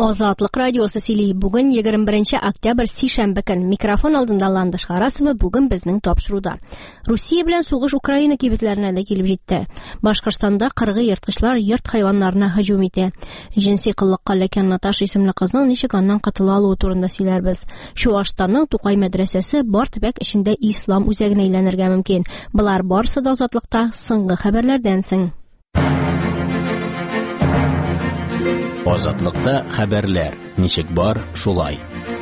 Азатлык радиосы сөйли. Бүген 21 октябрь сишәмбе көн. Микрофон алдында Ландыш Харасова бүген безнең тапшыруда. Русия белән сугыш Украина кибетләренә дә килеп җитте. Башкортстанда кыргы ерткычлар йорт хайваннарына һөҗүм итә. Җинси кыллыкка ләкән Наташа исемле кызның ничек аннан котыла алуы турында сөйләрбез. Чуашстанның Тукай мәдрәсәсе бар төбәк эчендә ислам үзәгенә әйләнергә мөмкин. Булар барысы да Азатлыкта соңгы хәбәрләрдән соң. Азатлыкта хәбәрләр. Ничек бар, шулай.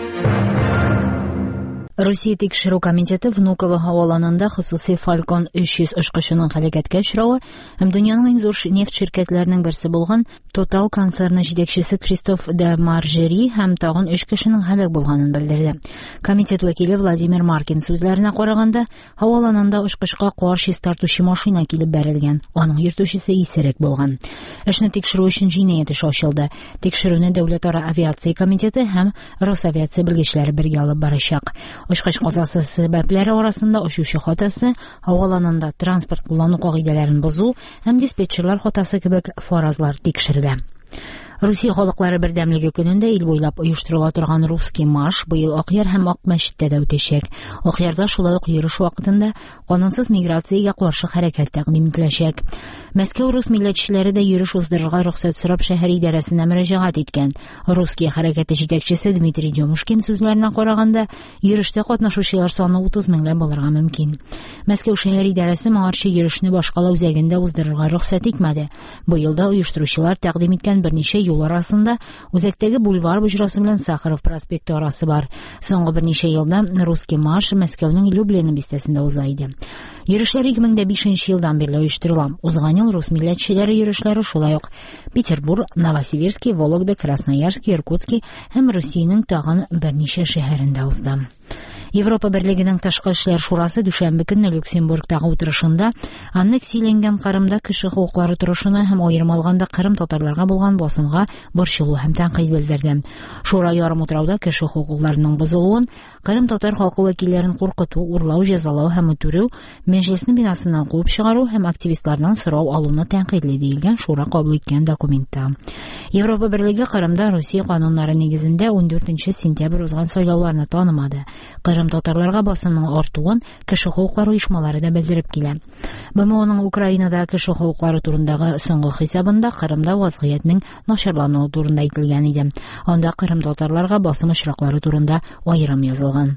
Россия тикшерү комитеты Внуково һаваланында хосусый Falcon 300 очкычының һәлакәткә очравы һәм дөньяның иң зур нефть ширкәтләренең берсе булган Total концерны җитәкчесе Кристоф де Маржери һәм тагын 3 кешенең һәлак булганын белдерде. Комитет вәкиле Владимир Маркин сүзләренә караганда, һаваланында очкычка каршы тартучы машина килеп бәрелгән. Аның йөртүчесе исерек булган. Эшне тикшерү өчен җинаять эше ачылды. Тикшерүне Дәүләтара авиация комитеты һәм Росавиация белгечләре бергә алып барачак. Очкыч казасы сәбәпләре арасында очучы хатасы, һаваланында транспорт куллану кагыйдәләрен бозу һәм диспетчерлар хатасы кебек фаразлар тикшерелә. Русия халыклары бердәмлеге көнендә ил буйлап оештырыла торган русский марш быел Акъяр һәм Ак мәчеттә дә үтәчәк. Акъярда шулай ук йөреш вакытында канунсыз миграциягә каршы хәрәкәт тәкъдим ителәчәк. Мәскәү рус милләтчеләре дә йөреш уздырырга рөхсәт сорап шәһәр идарәсенә мөрәҗәгать иткән. Русский хәрәкәте җитәкчесе Дмитрий Демушкин сүзләренә караганда, йөрештә катнашучылар саны 30 меңләп булырга мөмкин. Мәскәү шәһәр идарәсе моңарчы йөрешне башкала үзәгендә уздырырга рөхсәт итмәде. Быел да оештыручылар тәкъдим иткән берничә юл арасында үзәктәге бульвар буҗрасы белән Сахаров проспекты арасы бар. Соңгы берничә елда русский марш Мәскәүнең Люблин бистәсендә уза иде. Йөрешләр 2005 елдан бирле оештырыла. Узган ел рус милләтчеләре йөрешләре шулай ук Петербург, Новосибирск, Вологда, Красноярск, Иркутск һәм Русиянең тагын берничә шәһәрендә узды. Европа Берлегенең ташкы эшләр шурасы дүшәмбе көнне Люксембургтагы утырышында аннексияләнгән Кырымда кеше хукуклары турышына һәм аерым алганда Кырым татарларга булган басымга борчылу һәм тәнкыйть белдерде. Шура ярым утрауда кеше хукукларының бозылуын, Кырым татар халкы вәкилләрен куркыту, урлау, җәзалау һәм үтерү, мәҗлеснең бинасыннан куып чыгару һәм активистлардан сорау алуны тәнкыйтьли диелгән Шура кабул иткән документта. Европа Берлеге Кырымда Русия кануннары нигезендә 14 сентябрь узган сайлауларны танымады. Кырым татарларга басымның артуын кеше хукуклары оешмалары да белдереп килә. БМОның Украинада кеше хукуклары турындагы соңгы хисабында Кырымда вазгыятьнең начарлануы турында әйтелгән иде. Анда Кырым татарларга басым очраклары турында аерым язылган.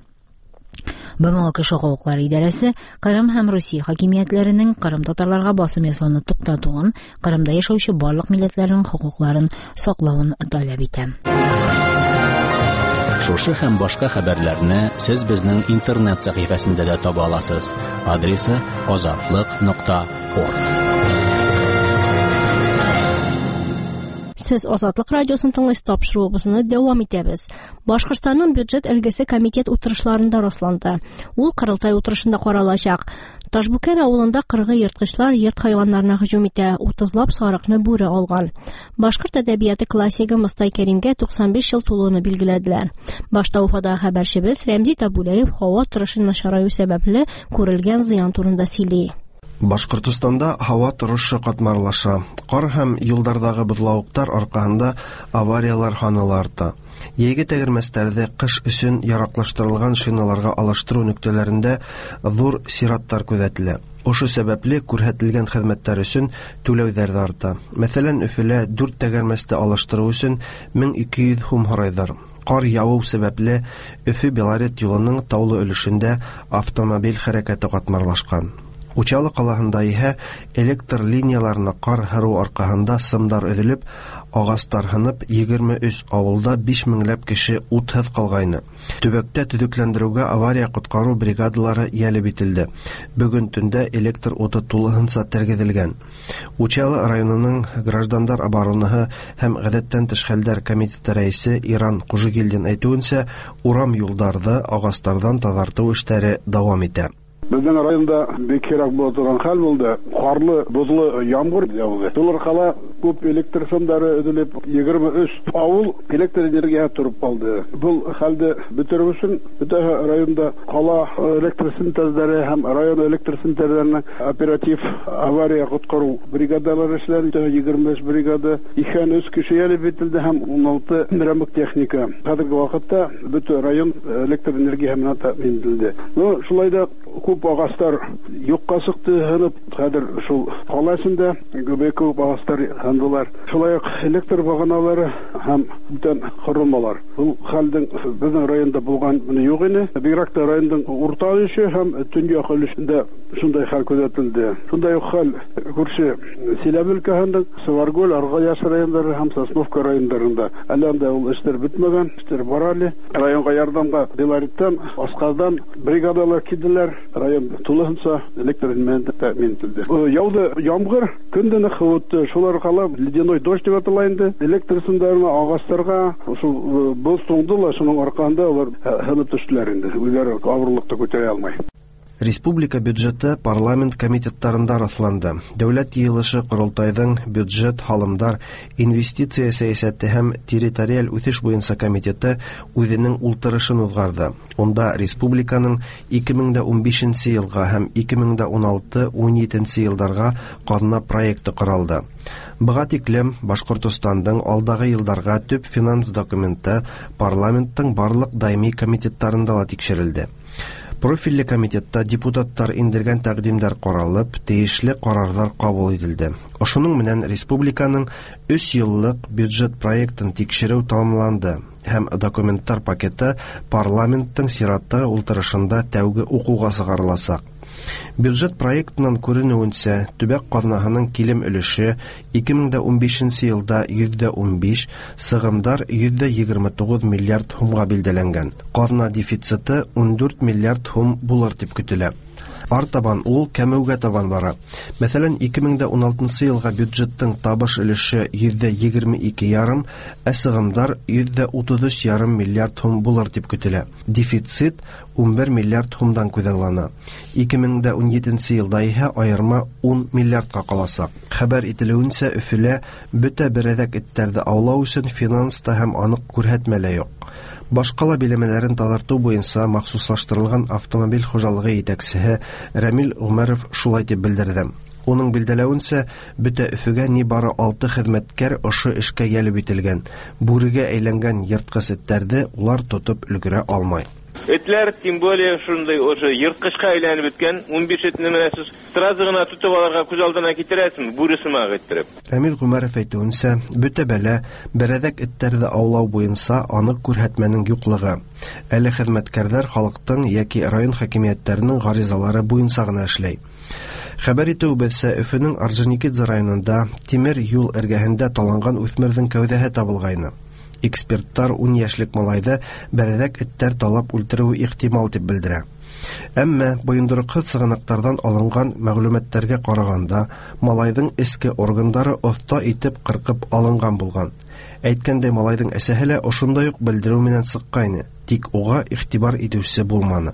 БМО кеше хукуклары идарәсе Кырым һәм Русия хакимиятләренең Кырым татарларга басым ясауны туктатуын, Кырымда яшәүче барлык милләтләрнең хукукларын саклауын таләп итә. Шушы һәм башка хәбәрләрне сез безнең интернет сәхифәсендә дә таба аласыз. Адресы azatlyk.org. Сез Азатлык радиосын тыңлыйсыз, тапшыруыбызны дәвам итәбез. Башкортстанның бюджет өлгесе комитет утырышларында расланды. Ул кырылтай утырышында каралачак. Ташбүкән авылында кыргы ерткычлар йорт хайваннарына һөҗүм итә, 30лап сарыкны бүре алган. Башкорт әдәбияты классигы Мостай Кәримгә 95 ел тулуыны билгеләделәр. Башта Уфадагы хәбәрчебез Рәмзи Табулаев һава торышын начараю сәбәпле күрелгән зыян турында сөйли. Башкортстанда һава торышы катмарлаша. Кар һәм юллардагы бозлавыклар аркасында авариялар саны арта. Егет тәгәрмәсләрдә кыш өчен яраклаштырылган шиналарга алыштыру нөктәләрендә зур сираттар күзәтелә. Ошы сәбәпле күрһәтелгән хезмәттәр өчен түләүләр дә арта. Мәсәлән, Өфөлә 4 тәгәрмәсте алыштыру өчен 1200 сум харайдар. Кар яву сәбәпле Өфө-Белорет юлының таулы өлешендә автомобиль хәрәкәте катмарлашкан. Учалы калаһында иһә электр линияларына кар һәрү аркасында сымдар өҙөлөп, агастар һынып, 23 авылда 5 меңләп кеше утһыҙ калгайны. Төбәктә төҙөкләндерүгә авария ҡотҡарыу бригадалары йәлеп ителде. Бөгөн төндә электр уты тулыһынса тергеҙелгән. Учалы районының граждандар оборонаһы һәм ғәҙәттән тыш хәлдәр комитеты рәисе Иран Ҡужигилдин әйтеүенсә, урам юлдарҙы агастарҙан таҙартыу эштәре дауам итә. Безнең районда бик кирәк булган хәл булды. Карлы, бозлы ямгыр яуды. Шул аркала күп электр сымдары өдөлүп, 23 авыл электр энергия турып калды. Бул хәлде бетерү өчен бүтән районда кала электр синтезләре һәм район электр синтезләренең оператив авария коткару бригадалары эшләре 25 бригада, 200 кеше ялып ителде һәм 16 ремонт техника. Хәзерге вакытта бүтән район электр энергия менән тәэмин ителде. Шулай да күп агастар юкка чыкты, хәзер шул каласында күп агастар һәмдулар. Шулай ук электр баганалары һәм бүтән корылмалар. Бу хәлдән безнең районда булган юк иде. Бигрәк тә районның урта өлеше һәм төньяк өлешендә шундай хәл күзәтелде. Шундай ук хәл күрше Силәбе өлкәсендә Сываргөл, Аргаяш районнары һәм Сосновка районнарында. Әле анда ул эшләр бетмәгән, эшләр бара әле. Районга ярдәмгә Белориттан, Аскардан бригадалар килделәр. Район тулысынча электр энергиясен тәэмин ителде. Яуды ямгыр, көндән хәвефле, шулар кала ледяной дождь дип атала инде. Электр сымдарын агастырга шул бу соңдыла, шуның аркасында алар хәлеп төштеләр инде. Үзләре авырлыкта күтәрә алмай. Республика бюджеты парламент комитетларында расланды. Дәүләт йыелышы Корылтайдың бюджет, һалымдар, инвестиция сәясәте һәм территориаль үсеш буенча комитеты үзенең ултырышын узгарды. Онда республиканың 2015 елга һәм 2016-17 елларга казна проекты каралды. Буга тиклем Башкортостандың алдагы елларга төп финанс документы парламенттың барлык даими комитетларында ла тикшерелде. Профильле комитетта депутаттар индергән тәкъдимнәр каралып, тиешле карарлар кабул ителде. Ошуның менән республиканың 3 еллык бюджет проектын тикшерү тамамланды һәм документтар пакеты парламенттың сираттагы ултырышында тәүге укуга чыгарылачак. Бюджет проектынан күренүенчә, төбәк казнаһының килем өлеше 2015 елда 15, сыгымдар 129 миллиард сумга билгеләнгән. Казна дефициты 14 миллиард сум булыр дип көтелә. Артабан ул кәмеүгә табан бара. Мәсәлән, 2016 елга бюджеттың табыш өлеше 22,5, сыгымдар 33,5 миллиард сум булыр дип көтелә. Дефицит 11 миллиард сумдан күзаллана. 2017 елда иһә аерма 10 миллиардка калачак. Хәбәр ителүенчә, Өфөлә бөтә берәдәк эттәрне аулау өчен финанста һәм анык күрһәтмәләр юк. Башкала биләмәләрен тазарту буенча махсуслаштырылган автомобиль хуҗалыгы итәкчесе Рамил Умаров шулай дип белдерде. Уның билдәләвенчә, бөтә Өфөгә нибары 6 хезмәткәр ошо эшкә ялып ителгән. Бүрегә әйләнгән йырткыч этләрне улар тотып өлгерә алмай. Этләр, тем более, шундай ошо йырткычка әйләнеп беткән, 15 этне менә сез сразу гына тотып аларга күз алдына китерәсез, бүресемә гыттырып. Рамил Гумаров әйтүенчә, бөтә бәлә берәдәк этләрне аулау буенча анык күрһәтмәнең юклыгы. Әле хезмәткәрләр халыктың яки район хакимиятләренең гаризалары буенча гына эшләй. Хәбәр итүебезчә, Өфөнең Орджоникидзе районында тимер юл эргәһендә таланган үсмернең кәүдәһе табылгайны. Эксперттар 10 яшьлек малайды берәдәк эттәр талап үлтерүе ихтимал дип белдерә. Әмма буендырыкны сыгыныктардан алынган мәгълүматларга караганда, малайдың эске органнары оста итеп кыркып алынган булган. Әйткәндәй, малайдың әсәһе ошондай ук белдерү менән сыккайны, тик уга игътибар итүче булманы.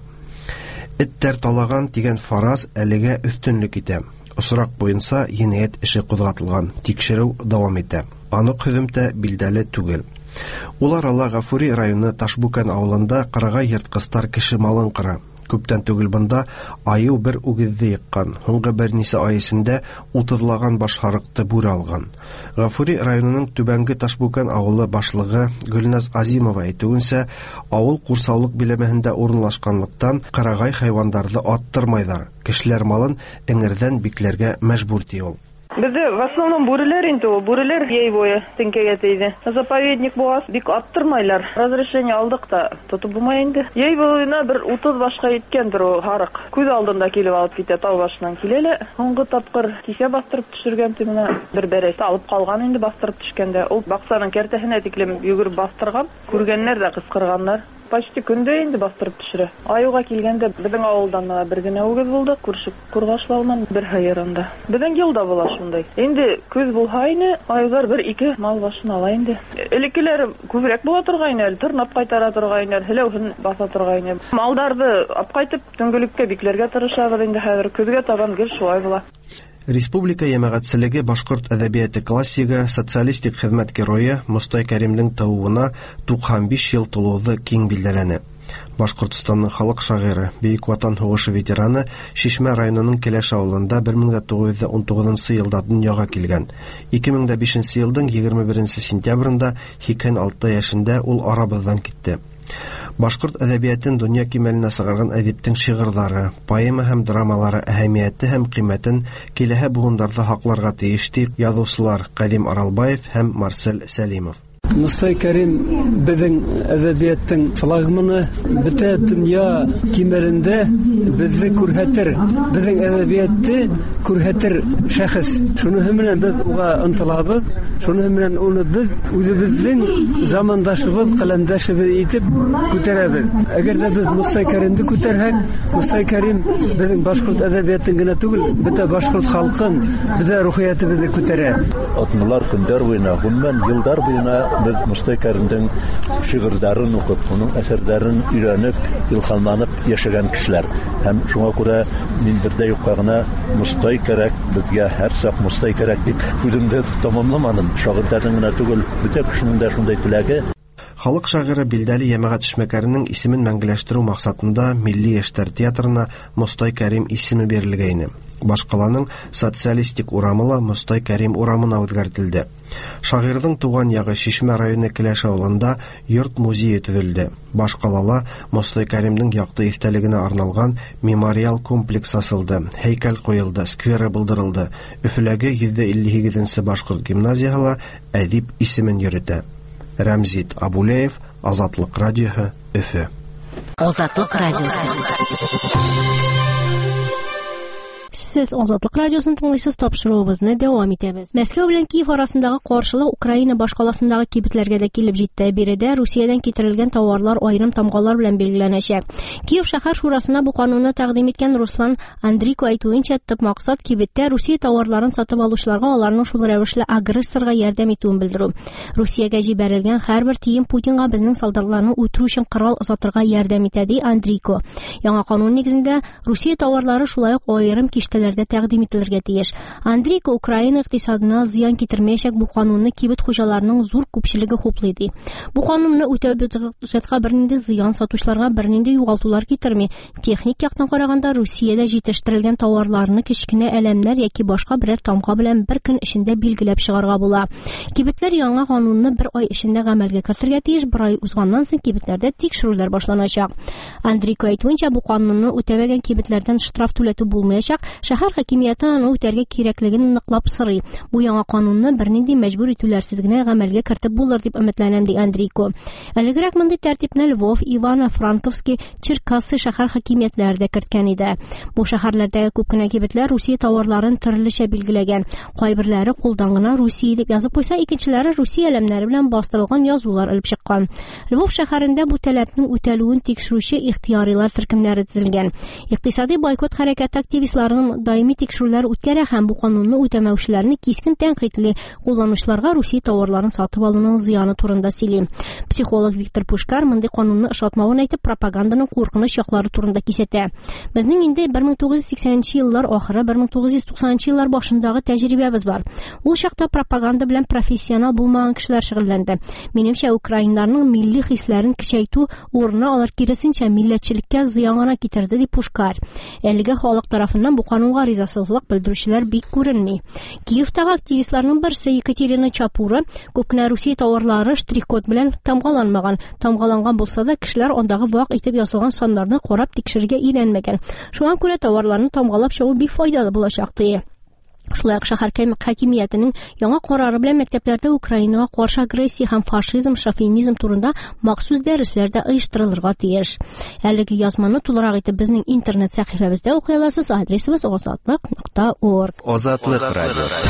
Эттәр талаган дигән фараз әлегә өстенлек итә. Осрак буенча җинаять эше кузгатылган, тикшерү дәвам итә. Анык хөкемтә билдәле түгел. Улар Алла Гафури районы Ташбукан авылында кырыга йырткыстар кеше малын кыра. Күптән түгел бында аю бер үгезне йыккан. Һуңгы берничә ай эчендә 30лаган башһарыкты бүре алган. Гафури районының Түбәнге Ташбукан авылы башлыгы Гөлназ Азимова әйтүенчә, авыл курсаулык биләмәһендә урынлашканлыктан кырыгай хайваннарны аттырмайдар. Кешеләр малын эңердән бикләргә мәҗбүр ди ул. Бізде в основном бүрелер инде, бүрелер ей бойы теңкәгә тейде. Заповедник бугас бик аттырмайлар. Разрешение алдык та тотып булмай инде. Ей буена бер 30 башка иткәндер о харык. Күз алдында килеп алып китә, тау башыннан киләләр. Соңгы тапкыр кисә бастырып төшергән тимена бер бәрәс алып калган инде бастырып төшкәндә. Ул баксаның кәртәһенә тиклем йөгереп бастырган. Күргәннәр дә кыскырганнар. Почти көндә инде бастырып төшерә. Аюга килгәндә безнең авылдан бер генә үгез булды, күрше Кургашлаудан бер хайранда. Безнең елда була шундай. Инде көз булһа ине, аюлар 1-2 мал башын ала инде. Элекеләр күбрәк була торган иде, тырнап кайтара торган иде, хәләүһен баса торган иде. Малдарды апкайтып төнгелеккә бикләргә тырышабыз инде хәзер көзгә табан гел шулай була. Республика җәмәгатьчелеге башкорт әдәбияты классигы, социалистик хезмәт герое Мостай Кәримнең тууына 95 ел тулуы киң билдәләнә. Башкортстанның халык шагыйре, Бөек Ватан сугышы ветераны Шишмә районының Келәш авылында 1919 елда дөньяга килгән. 2005 елның 21 сентябрендә 86 яшендә ул арабыздан китте. Башкорт әдәбиятын дөнья кимәленә сыгарган әдиптең шигырьләре, поэма һәм драмалары әһәмияте һәм кыйммәтен киләһе буыннарда хакларга тиеш дип язучылар Кадим Аралбаев һәм Марсель Сәлимов. Мостай Кәрим безнең әдәбияттың флагманы, бөтә дөнья кимәлендә безне күрһәтер, безнең әдәбиятты күрһәтер шәхес. Шуның белән без уга ынтылабыз, шуның белән уны без үзебезнең замандашыбыз, каләмдәшебез итеп күтәрәбез. Әгәр дә без Мостай Кәримне күтәрһәк, Мостай Кәрим безнең башкорт әдәбиятын гына түгел, бөтә башкорт халкын, бөтә рухиятыбызны күтәрә. Атналар көндәр буена, гомумән елдар буена biz Мостай Кәримнең шигырьләрен укып, оның әсәрләрен өйрәнеп, илһамланып яшәгән кешеләр. Һәм шуңа күрә мин бердә юкка гына Мостай кирәк, безгә һәр сак Мостай кирәк дип үземдә тамамламадым. Шагыйрьләрнең генә түгел, бөтә кешенең дә шундай теләге. Халык шагыйре Билдәле Җәмәгать эшмәкәренең исемен мәңгеләштерү максатында Милли яшьләр театрына Мостай Кәрим исеме бирелгәйне. Башкаланың социалистик урамы Мостай Кәрим урамына үзгәртелде. Шагыйрьнең туган ягы Шишмә районы Келәш авылында йорт-музей төзелде. Башкалала Мостай Кәримнең якты истәлегенә арналган мемориал комплекс асылды. Һәйкәл куелды, скверы булдырылды. Өфөләге 158-нче башкорт гимназияһы әдип исемен йөртә. Рәмзит Абулеев, Азатлык радиоһы, Өфө. Азатлык радиосы. Сез Азатлык радиосын тыңлыйсыз, тапшыруыбызны дәвам итәбез. Мәскәү белән Киев арасындагы каршылык Украина башкаласындагы кибетләргә дә килеп җитте. Биредә Русиядән китерелгән товарлар аерым тамгалар белән белгиләнәчәк. Киев шәһәр шурасына бу канунны тәкъдим иткән Руслан Андрико әйтүенчә, төп максат кибеттә Русия товарларын сатып алучыларга аларның шул рәвешле агрессорга ярдәм итүен белдерү. Русиягә җибәрелгән һәрбер тиен Путинга безнең солдатларны үтерү өчен корал озатырга ярдәм итә, ди Андрико. Яңа канун нигезендә Русия товарлары шулай ук аерым киштәләрдә тәкъдим ителергә тиеш. Андрико Украина икътисадына зыян китермәячәк бу канунны кибет хуҗаларының зур күпчелеге хуплый ди. Бу канунны үтәү бюджетка бернинди зыян, сатучыларга бернинди югалтулар китерми. Техник яктан караганда Русиядә җитештерелгән товарларны кичкенә әләмнәр яки башка берәр тамга белән бер көн эчендә билгеләп чыгарга була. Кибетләр яңа канунны бер ай эчендә гамәлгә кертергә тиеш. Бер ай узганнан соң кибетләрдә тикшерүләр башланачак. Андрико әйтүенчә, бу канунны үтәмәгән кибетләрдән штраф түләтү булмаячак. Шәһәр хакимияте аны үтәргә кирәклеген ныклап сорый. Бу яңа канунны бернинди мәҗбүр итүләрсез генә гамәлгә кертеп булыр дип өметләнәм, ди Андрико. Әлегрәк мондай тәртипне Львов, Ивано-Франковский, Черкассы шәһәр хакимиятләре дә керткән иде. Бу шәһәрләрдәге күп кенә кибетләр Русия товарларын төрлечә билгеләгән. Кайберләре кулдан гына Русия дип язып куйса, икенчеләре Русия әлемнәре белән бастырылган язулар алып чыккан. Львов шәһәрендә бу таләпнең үтәлүен тикшерүче ихтиярилар төркемнәре төзелгән. Икътисади бойкот хәрәкәте активистларының даими тикшерүләр үткәрә һәм бу канунны үтәмәүчеләрне кискен тәнкыйтьли, кулланучыларга Русия товарларын сатып алуның зыяны турында сөйли. Психолог Виктор Пушкар мондай канунны ышатмавын әйтеп, пропаганданың куркыныч яклары турында кисәтә. Безнең инде 1980 еллар ахыры, 1990 еллар башындагы тәҗрибәбез бар. Ул чакта пропаганда белән профессионал булмаган кешеләр шөгыльләнде. Минемчә, украиннарның милли хисләрен кичәйтү урынына алар киресенчә милләтчелеккә зыян гына китерде, ди Пушкар. Әлегә халык тарафыннан бу канунга ризасызлык белдерүчеләр бик күренми. Киевтагы активистларның берсе Екатерина Чапура күп кенә Русия товарлары штрих-код белән тамгаланмаган. Тамгаланган булса да, кешеләр андагы вак итеп язылган саннарны карап тикшерергә өйрәнмәгән. Шуңа күрә товарларны тамгалап чыгу бик файдалы булачак, ди. Шулай ук шәһәр хакимиятенең яңа карары белән мәктәпләрдә Украинага каршы агрессия һәм фашизм, шовинизм турында махсус дәресләр дә оештырылырга тиеш. Әлеге язманы тулырак итеп безнең интернет сәхифәбездә укый аласыз. Адресыбыз azatlык.org. Азатлык радиосы.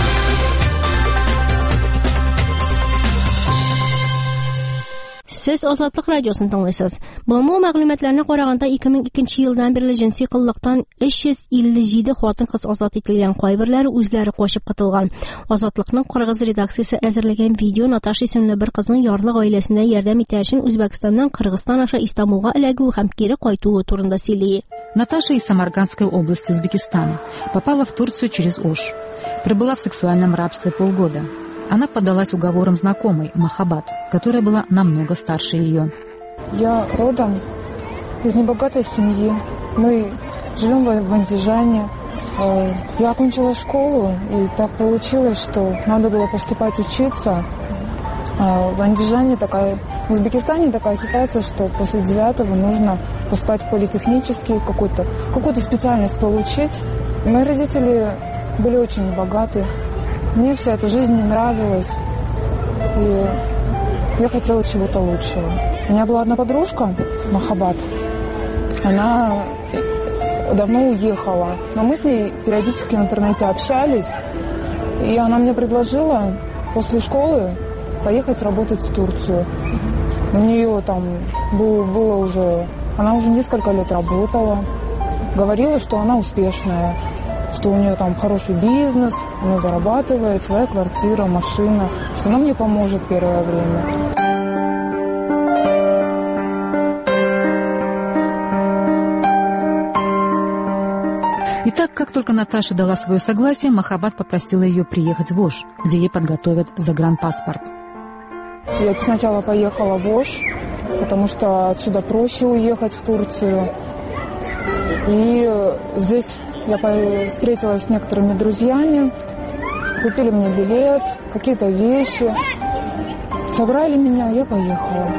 Сез Азатлык радиосын тыңлыйсыз. БМО мәгълүматларына караганда 2002 елдан бирле җинси кыллыктан 357 хатын-кыз азат ителгән, кайберләре үзләре качып кытылган. Азатлыкның кыргыз редакциясе әзерләгән видео Наташа исемле бер кызның ярлык гаиләсенә ярдәм итәр өчен Үзбәкстаннан Кыргызстан аша Истанбулга эләгү һәм кире кайтуы турында сөйли. Наташа из Самаркандской области Узбекистана попала в Турцию через Ош. Пребыла в сексуальном рабстве полгода. Она поддалась уговорам знакомой, Махаббат, которая была намного старше ее. Я родом из небогатой семьи. Мы живем в Андижане. Я окончила школу, и так получилось, что надо было поступать учиться. В Андижане в Узбекистане такая ситуация, что после 9-го нужно поступать в политехнический, какую-то специальность получить. И мои родители были очень небогаты. Мне вся эта жизнь не нравилась, и я хотела чего-то лучшего. У меня была одна подружка, Махаббат. Она давно уехала, но мы с ней периодически в интернете общались, и она мне предложила после школы поехать работать в Турцию. У нее там было уже... Она уже несколько лет работала, говорила, что она успешная, что у нее там хороший бизнес, она зарабатывает, своя квартира, машина, что она мне поможет первое время. Итак, как только Наташа дала свое согласие, Махаббат попросила ее приехать в Ош, где ей подготовят загранпаспорт. Я сначала поехала в Ош, потому что отсюда проще уехать в Турцию. И здесь я встретилась с некоторыми друзьями, купили мне билет, какие-то вещи, собрали меня, я поехала.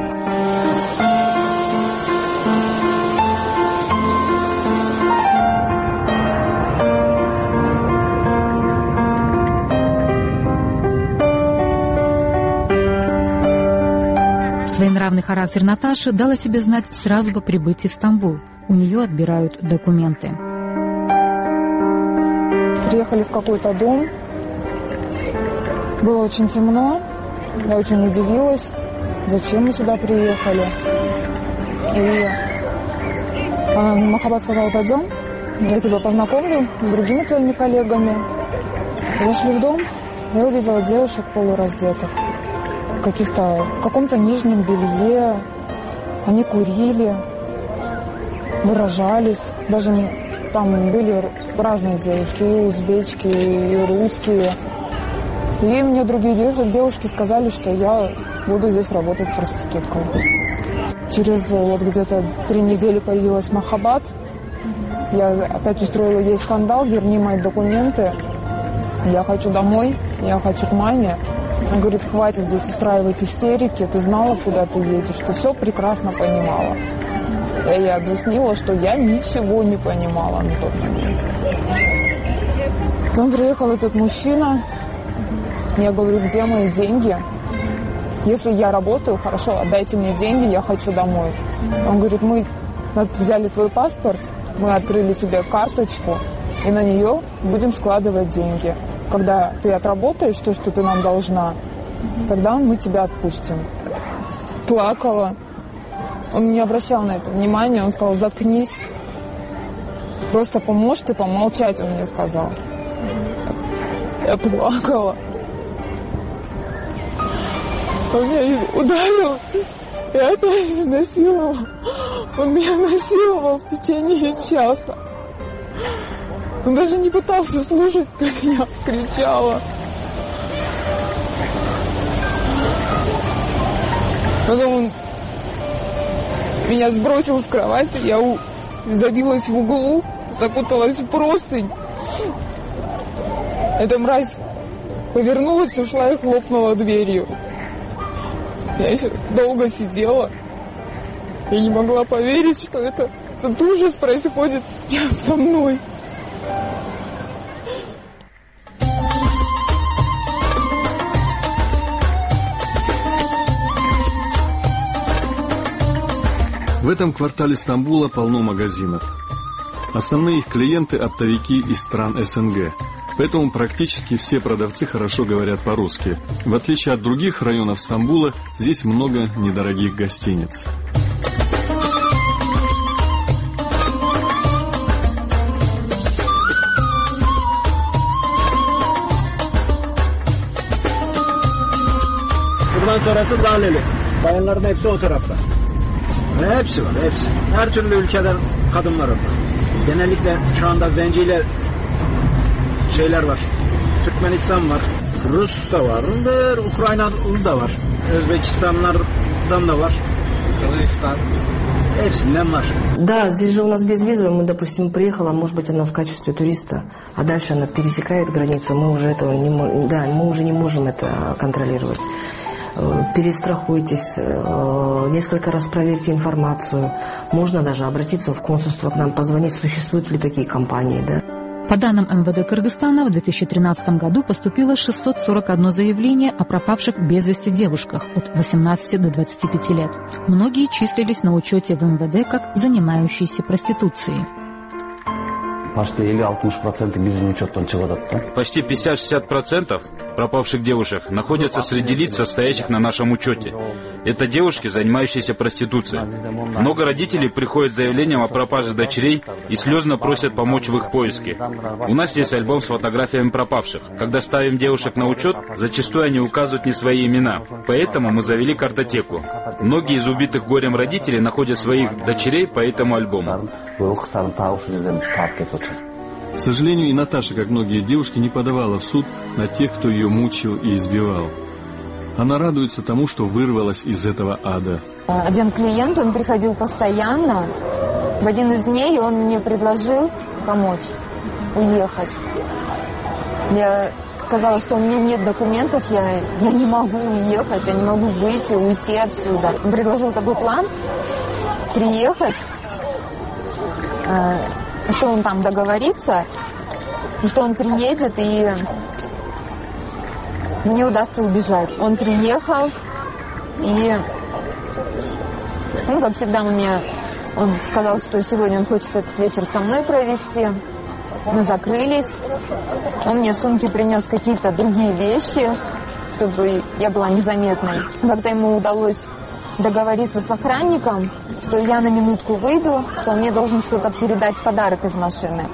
Своенравный характер Наташи дал о себе знать сразу по прибытии в Стамбул. У нее отбирают документы. Приехали в какой-то дом. Было очень темно. Я очень удивилась, зачем мы сюда приехали. И Махаббат сказал: пойдем, я тебя познакомлю с другими твоими коллегами. Зашли в дом, я увидела девушек полураздетых. В каком-то нижнем белье. Они курили, выражались. Даже там были разные девушки, и узбечки, и русские. И мне другие девушки сказали, что я буду здесь работать проституткой. Через где-то 3 недели появилась Махаббат. Я опять устроила ей скандал: верни мои документы, я хочу домой, я хочу к маме. Она говорит: хватит здесь устраивать истерики, ты знала, куда ты едешь, ты все прекрасно понимала. Я ей объяснила, что я ничего не понимала на тот момент. Потом приехал этот мужчина, я говорю: где мои деньги? Если я работаю, хорошо, отдайте мне деньги, я хочу домой. Он говорит: мы взяли твой паспорт, мы открыли тебе карточку, и на нее будем складывать деньги. Когда ты отработаешь то, что ты нам должна, тогда мы тебя отпустим. Плакала. Он не обращал на это внимания, он сказал: заткнись. Просто поможешь ты помолчать, он мне сказал. Я плакала. Он меня ударил и опять изнасиловал. Он меня насиловал в течение часа. Он даже не пытался слушать, как я кричала. Потом он меня сбросил с кровати, я забилась в углу, закуталась в простынь. Эта мразь повернулась, ушла и хлопнула дверью. Я еще долго сидела. Я не могла поверить, что этот ужас происходит сейчас со мной. В этом квартале Стамбула полно магазинов. Основные их клиенты – оптовики из стран СНГ. Поэтому практически все продавцы хорошо говорят по-русски. В отличие от других районов Стамбула, здесь много недорогих гостиниц. Buradan sonrası Laleli. Bayanların hepsi o tarafta. Hepsi var, hepsi. Her türlü ülkeden kadınlar orada. Genellikle şu anda zenciyle şeyler var. Türkmenistan var, Rus da var, Ukraynalı da var, Özbekistanlardan da var, Kırgızistan. Hepsinden var. Да, здесь же у нас безвизово. Мы, допустим, приехала, может быть, она в качестве туриста, а дальше она пересекает границу. Мы уже этого мы уже не можем это контролировать. Перестрахуйтесь, несколько раз проверьте информацию. Можно даже обратиться в консульство к нам, позвонить, существуют ли такие компании, да. По данным МВД Кыргызстана, в 2013 году поступило 641 заявление о пропавших без вести девушках от 18 до 25 лет. Многие числились на учете в МВД как занимающиеся проституцией. Почти 50-60% bizim учеттан чыгып атат. Почти 50-60% пропавших девушек находятся среди лиц, состоящих на нашем учете. Это девушки, занимающиеся проституцией. Много родителей приходят с заявлением о пропаже дочерей и слезно просят помочь в их поиске. У нас есть альбом с фотографиями пропавших. Когда ставим девушек на учет, зачастую они указывают не свои имена. Поэтому мы завели картотеку. Многие из убитых горем родителей находят своих дочерей по этому альбому. К сожалению, и Наташа, как многие девушки, не подавала в суд на тех, кто ее мучил и избивал. Она радуется тому, что вырвалась из этого ада. Один клиент, он приходил постоянно. В один из дней он мне предложил помочь уехать. Я сказала, что у меня нет документов, я не могу уехать, я не могу выйти, уйти отсюда. Он предложил такой план приехать, что он там договорится, и что он приедет, и мне удастся убежать. Он приехал, и, как всегда, он сказал, что сегодня он хочет этот вечер со мной провести. Мы закрылись. Он мне в сумке принес какие-то другие вещи, чтобы я была незаметной. Когда ему удалось договориться с охранником, что я на минутку выйду, что он мне должен что-то передать, подарок из машины.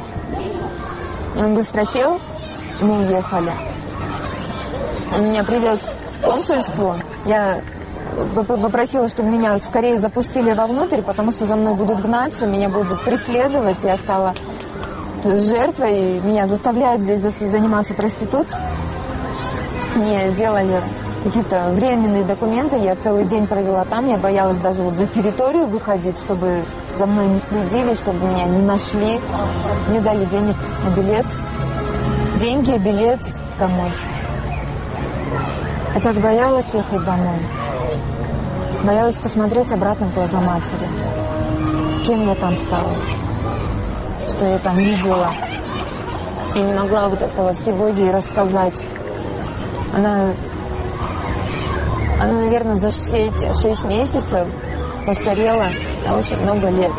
И он быстро сел, и мы уехали. Он меня привез к консульству. Я попросила, чтобы меня скорее запустили вовнутрь, потому что за мной будут гнаться, меня будут преследовать. Я стала жертвой, меня заставляют здесь заниматься проституцией. Мне сделали какие-то временные документы, я целый день провела там, я боялась даже вот за территорию выходить, чтобы за мной не следили, чтобы меня не нашли. Мне дали денег на билет, деньги, билет домой. Я так боялась ехать домой, боялась посмотреть обратно в глаза матери. Кем я там стала, что я там видела. Я не могла вот этого всего ей рассказать. Она, наверное, за все эти 6 месяцев постарела на очень много лет.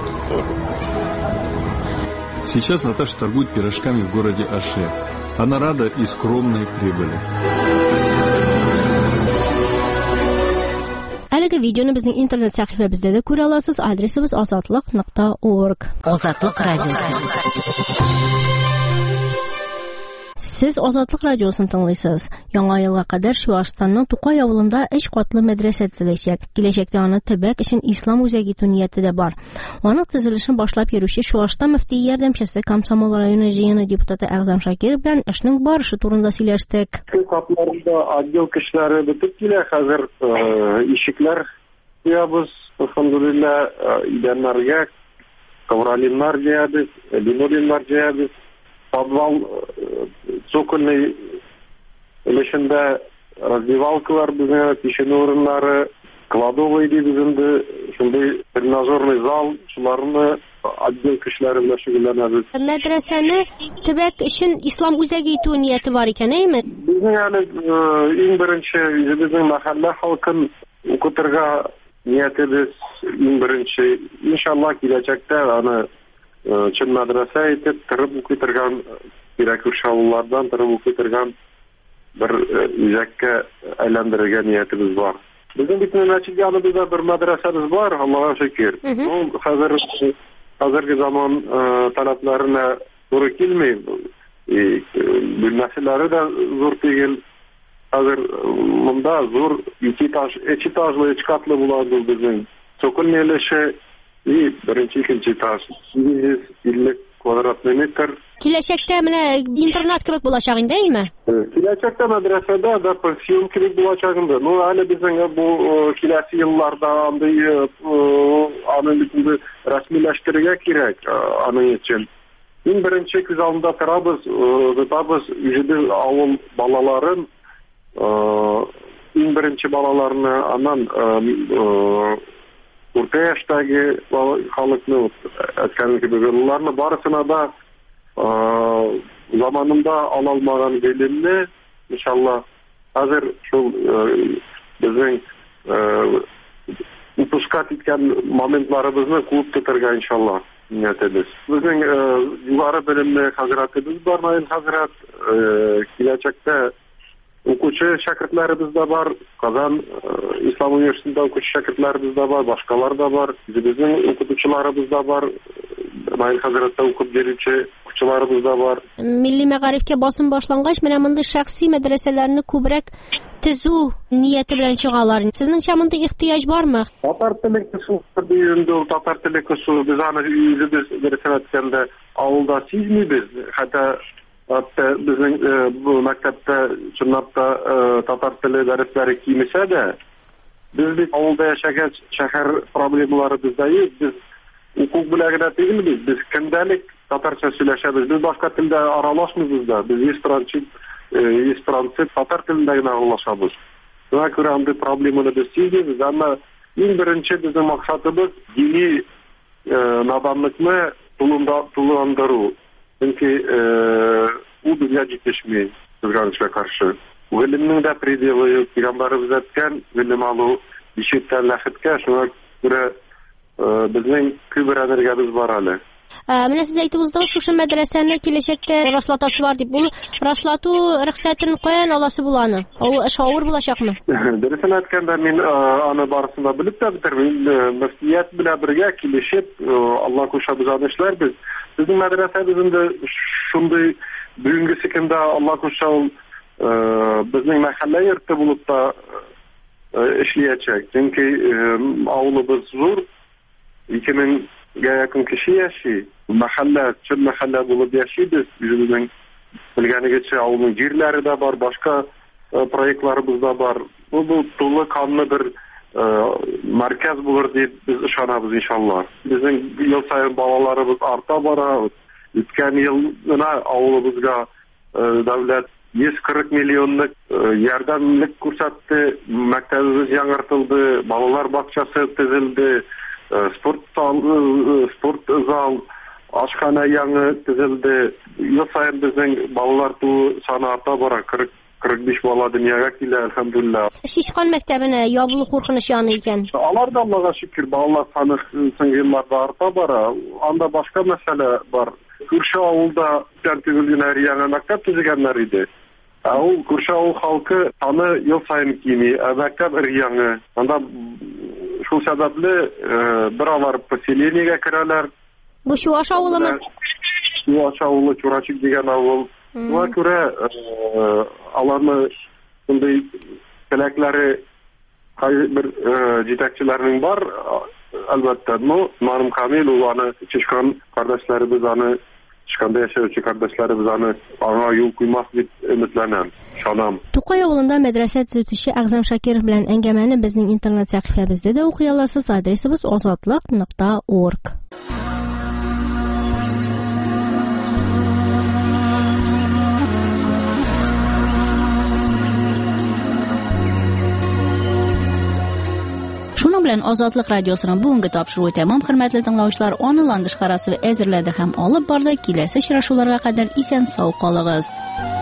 Сейчас Наташа торгует пирожками в городе Аше. Она рада и скромной прибыли. Әлеге видеоны безнең интернет сәхифәбездә дә күрә аласыз. Адресыбыз azatlyk.org. Азатлык радиосы. Сез Азатлык радиосын тыңлыйсыз. Яңа елга кадәр Чуашстанның Тукай авылында 3 катлы мәдрәсә төзеләчәк. Киләчәктә аны төбәк өчен ислам үзәге итү нияте дә бар. Аның төзелешен башлап йөрүче Чуашстан мөфти ярдәмчесе Комсомол районы җыены депутаты Әгъзам Шакир белән эшнең барышы турында сөйләштек. Катларында отдел кешеләре бетеп килә, хәзер ишекләр куябыз, алхамдулилла, идәннәргә, ковролиннар җәябез, линолеумнар җәябез. Подвал цокольный өлешендә раздевалкалар безнең, печене урыннары, кладовый дибез инде, шундый тренажерный зал, шуларны отдел кешеләре белән шөгыльләнәбез. Мәдрәсәне төбәк өчен ислам үзәге итү нияте бар икән, әйме? Безнең әле иң беренче үзебезнең мәхәллә халкын укытырга ниятебез иң беренче. Иншаллах киләчәктә аны чын мәдрәсә итеп, тырып укый торган, кирәкле шаулардан тырып укый торган бер үзәккә әйләндерергә ниятебез бар. Безнең бит мәчет яныбызда бер мәдрәсәбез бар, Аллаһка шөкер. Ул хәзерге заман таләпләренә туры килми. Бүлмәселәре дә зур түгел. Хәзер монда зур 2 этажлы, 3 катлы була безнең цокольный өлеше, birinchi ikinchi etaj 250 kvadratli metr. Kelajakda mana internat kebek bo'lacak indeymi? Kelajakda madrasada da pension kebek bo'lacak indi. No, hali bizning bu kelasi yillarda uni rasmiylashtirishga kerak aning uchun. Eng birinchi ko'z oldida turamiz, uyda avul balalarim eng birinchi balalarni anan o'rta yoshdagi xalqni aytgan gibi ularni barisini da zamanında alalmagan bilimni inşallah hazır şu bizning upuskat etgan momentlarimizni quvib ketirgan inşallah niyat ediz. Bizning yuqori bilimli hazratimiz bor, hazrat kelajakda o'quvchi shogirdlarimiz da bor, Qozon Islom universitetida o'quvchi shogirdlarimiz da bor, boshqalar da bor, bizning o'qituvchilarimiz da bor, Mayl hazratda o'qib beruvchi o'quvchilarimiz da bor. Milliy ma'rifatga bosim boshlangach, mana bunday shaxsiy madrasalarni ko'proq tizu niyati bilan chiqalar. Sizningcha bunda ehtiyoj bormi? Tatar tili kursi biz ana o'zimiz madrasalarda avulda sizmaymiz. Hatta bizning bu maktabda sunnatda tatar tili darslari kiymasa-da, biz avulda yashagan shahar problemalari bizda yo'q. Biz huquq bilagida tegilmiz. Biz kundalik tatarcha so'zlashamiz. Biz boshqa tilda aralashmaymiz bizda. Biz esperanto tatar tilida aralashamiz. Buna ko'ra ham problemani biz sezamiz, ammo eng birinchi bizning maqsadimiz diniy nodonlikni to'landiru. Çünkü bu dünya ciddileşmeyi kızgançlığa karşı. Biliminin de predeli yok. Peygamberimiz etken bilim alı işitten lahitke şuna göre bizning ko'p energiyamiz bor hali. Mana siz aytdingiz, shu madrasani kelajakda raslatasi bor deb. Bu raslatu ruxsatini qo'yan olasi bo'lani. U ish og'ir bo'lacakmi? Derisini aytganda men ana barasida bilib de bitirmayman. Mas'uliyat bilan birga kelishib Alloh qo'shadigan ishlar biz. Bizning madrasamizda shunday bugungi kunda Alloh qo'shsa bizning mahalla yerda bo'lib da ishlayacak. Chunki avlimiz zo'r 2000ga yaqin kishi yashaydi. Mahalla bo'lib yashaydi. Bizning bilganicha avlning yerlari da bor, boshqa proyektlarimiz da bor. Bu to'liq qonli bir markaz bo'lur deb biz ishonamiz inshaalloh. Bizning yil sayin bolalarimiz orta boradi. O'tgan yilda avlimizga davlat 140 millionlik yordamlik ko'rsatdi. Maktabimiz yangitildi, bolalar bog'chasi tuzildi, sport zal, oshxona yangi tuzildi. Yil sayin bizning bolalar soni orta boradi. 45 bola dunyoga keldi, alhamdulillah. Shishqon maktabini yopiq qo'rqinish yoni ekan. Alarda Allohga shukr, bolalar soni singillarda orta boradi. Anda boshqa masala bor. Ko'rshi avulda tuzilgan yangi maktab tuzganlar edi. U ko'rshi avul xalqi soni yil sayin kemi, maktab yangi. Anda shu sababli birolar poseleniyaga kiralar. Bu shu avulmi? Shu avul Churachik degan avul. Buna göre alanı bunday tilaklari bir yetakchilarning bor albatta. Ma'lum Kamil ularni chiqqan qardoshlarimiz ani chiqqanda yashovchi qardoshlarimiz ani anga yo'l qo'ymas deb umidlanaman. Ishonam. To'qay ovulida madrasa tuzuvchisi A'zam Shakirov bilan angamani bizning internet sahifamizda da o'qiy olasiz. Adresimiz ozodlik.org. Shuning bilan Ozodlik radiosining bugungi topshiruvi tamom. Hurmatli tinglovchilar, onlayn tashqarasi va ezirlarda ham olib bordi. Kelasi uchrashuvlarga qadar esen sog' qoling'iz.